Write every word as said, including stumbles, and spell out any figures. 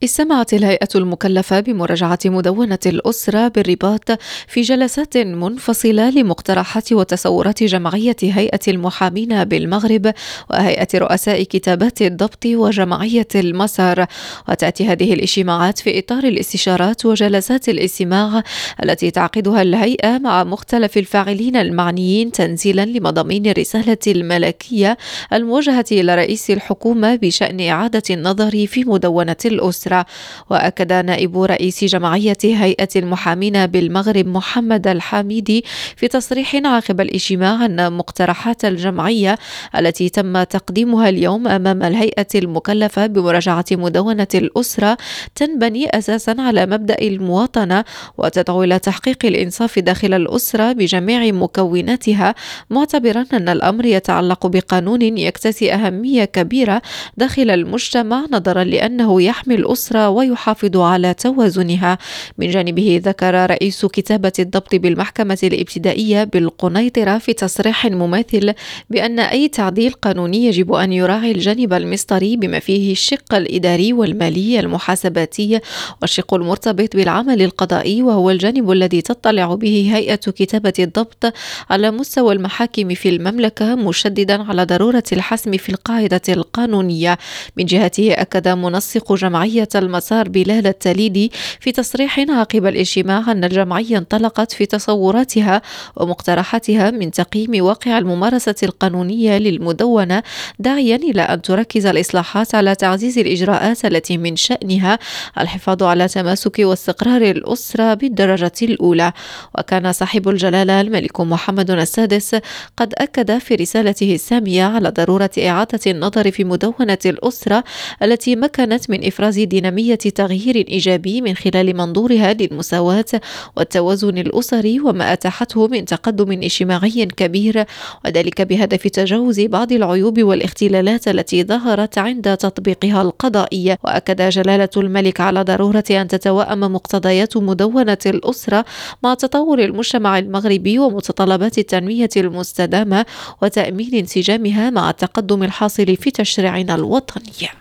استمعت الهيئة المكلفة بمراجعة مدونة الأسرة بالرباط في جلسات منفصلة لمقترحات وتصورات جمعية هيئة المحامين بالمغرب وهيئة رؤساء كتابات الضبط وجمعية المسار. وتأتي هذه الاجتماعات في إطار الاستشارات وجلسات الاستماع التي تعقدها الهيئة مع مختلف الفاعلين المعنيين تنزيلا لمضامين الرسالة الملكية الموجهة إلى رئيس الحكومة بشأن إعادة النظر في مدونة الأسرة. وأكد نائب رئيس جمعية هيئة المحامين بالمغرب محمد الحميدي في تصريح عقب الاجتماع أن مقترحات الجمعية التي تم تقديمها اليوم أمام الهيئة المكلفة بمراجعة مدونة الأسرة تنبني أساسا على مبدأ المواطنة وتدعو إلى تحقيق الإنصاف داخل الأسرة بجميع مكوناتها، معتبرا أن الأمر يتعلق بقانون يكتسي أهمية كبيرة داخل المجتمع نظرا لأنه يحمي الأسرة ويحافظ على توازنها. من جانبه ذكر رئيس كتابة الضبط بالمحكمة الابتدائية بالقنيطرة في تصريح مماثل بأن أي تعديل قانوني يجب أن يراعي الجانب المصدري بما فيه الشق الإداري والمالي المحاسباتي والشق المرتبط بالعمل القضائي، وهو الجانب الذي تطلع به هيئة كتابة الضبط على مستوى المحاكم في المملكة، مشددا على ضرورة الحسم في القاعدة القانونية. من جهته أكد منسق جمعية المسار بلال التليدي في تصريح عقب الاجتماع أن الجمعية انطلقت في تصوراتها ومقترحاتها من تقييم واقع الممارسة القانونية للمدونة، داعيا إلى أن تركز الإصلاحات على تعزيز الإجراءات التي من شأنها الحفاظ على تماسك واستقرار الأسرة بالدرجة الأولى. وكان صاحب الجلالة الملك محمد السادس قد أكد في رسالته السامية على ضرورة إعادة النظر في مدونة الأسرة التي مكنت من إفراز دينامية تغيير إيجابي من خلال منظورها للمساواة والتوازن الأسري وما أتاحته من تقدم اجتماعي كبير، وذلك بهدف تجاوز بعض العيوب والاختلالات التي ظهرت عند تطبيقها القضائي. وأكد جلالة الملك على ضرورة أن تتوائم مقتضيات مدونة الأسرة مع تطور المجتمع المغربي ومتطلبات التنمية المستدامة وتأمين انسجامها مع التقدم الحاصل في تشريعنا الوطني.